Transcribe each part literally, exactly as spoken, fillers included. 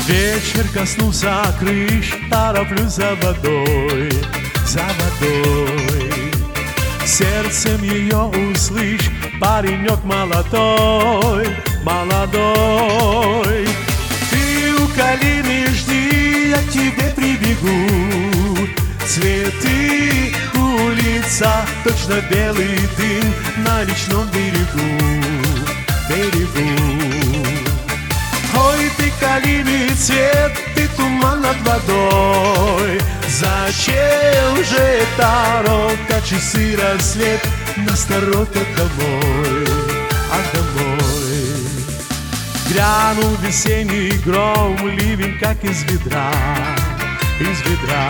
Вечер коснулся крыш, тороплюсь за водой, за водой. Сердцем ее услышь, паренек молодой, молодой. Ты у калины жди, я к тебе прибегу. Цветы, улица, точно белый дым на речном берегу, берегу. Ой, ты калины цвет, ты туман над водой. Зачем же торопка, часы рассвет, нас торопят домой, ах, домой. Грянул весенний гром, ливень, как из ведра, из ведра.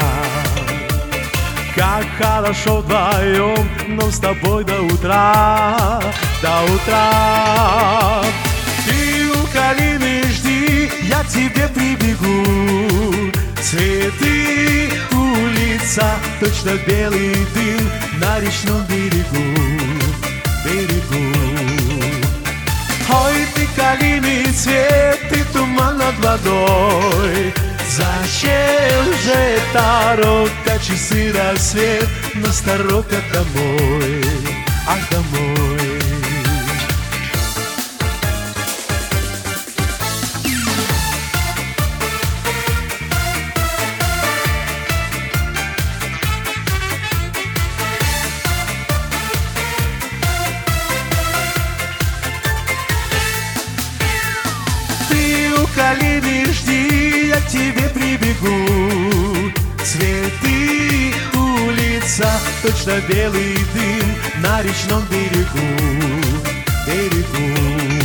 Как хорошо вдвоем, но с тобой до утра, до утра. Ты у калины жди, я к тебе прибегу. Цветы, улица, точно белый дым на речном берегу, берегу. Ой, ты калины цвет, ты туман над водой. Зачем же торопка, часы рассвет, нас торопят домой, ах, домой. Калины жди, я к тебе прибегу. Цветы, улица, точно белый дым на речном берегу, берегу.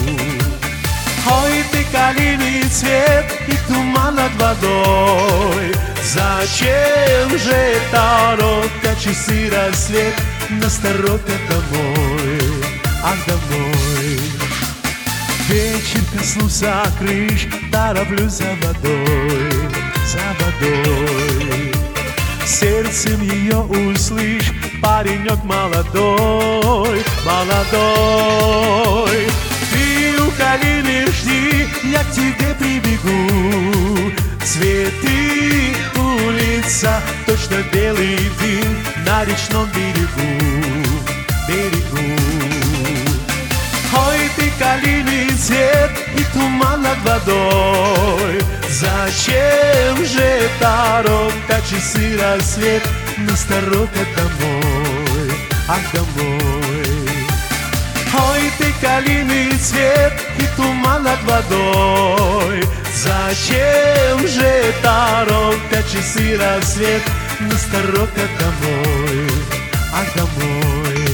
Ой, ты калины цвет и туман над водой. Зачем же торопка, часы рассвет, нас торопят домой, ах, домой. Вечер коснулся крыш, тороплюсь за водой, за водой. Сердцем ее услышь, паренек молодой, молодой. Ты у калины жди, я к тебе прибегу. Цветы, улица, точно белый дым на речном берегу, берегу. Ой, ты калины цвет и туман над водой. Зачем же торопка, часы рассвет, нас торопят домой, ах, домой. Ой, ты калины цвет и туман над водой. Зачем же торопка, часы рассвет, нас торопят домой, ах, домой.